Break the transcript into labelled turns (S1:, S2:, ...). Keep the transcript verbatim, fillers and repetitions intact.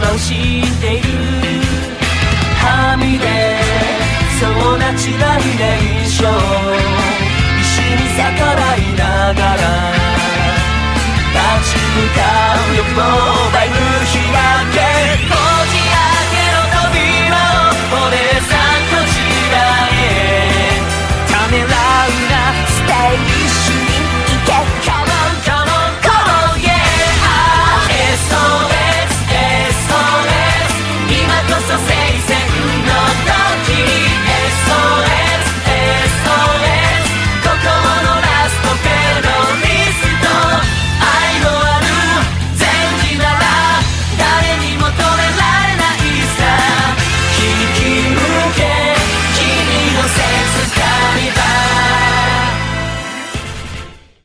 S1: は知っている。はみ出そうなチラリで一生石に逆らいながら立ち向かう欲望